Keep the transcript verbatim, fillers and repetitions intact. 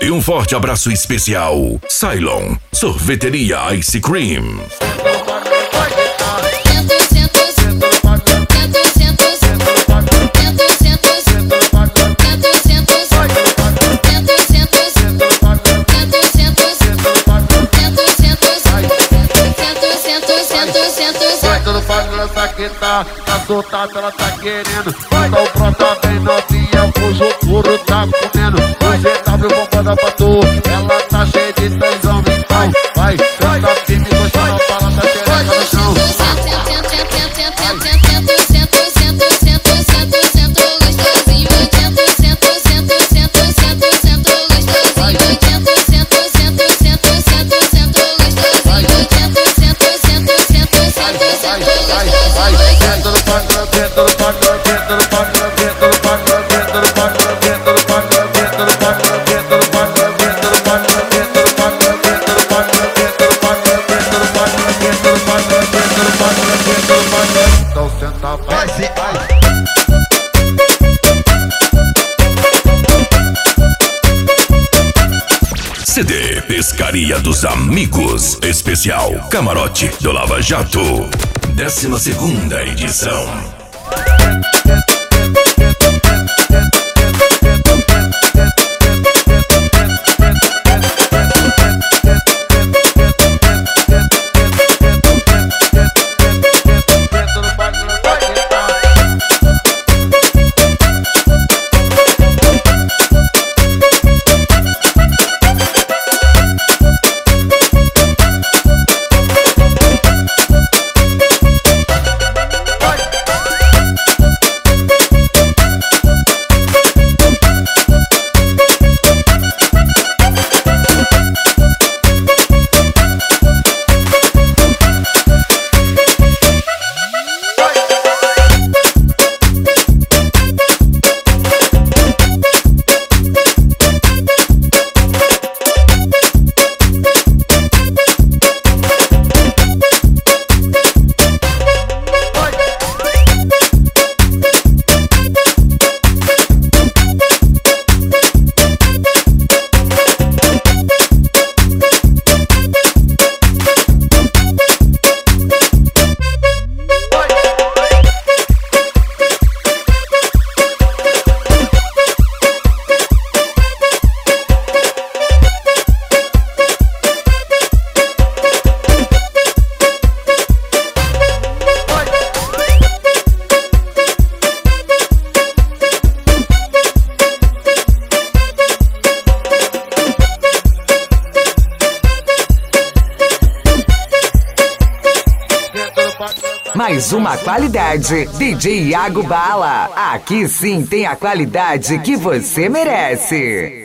E um forte abraço especial, Cylon, Sorveteria Ice Cream. Ela tá que tá, tá soltada, ela tá querendo. Então brota bem novinha, cujo couro tá comendo. O G W vou mandar pra tu, ela tá cheia de tesão. Então vai, senta firme, gostando, fala, tá xereca no chão. Então senta, vai, vai. C D Pescaria dos Amigos, especial Camarote do Lava Jato, décima segunda edição. Mais uma qualidade, D J Iago Bala. Aqui sim tem a qualidade que você merece.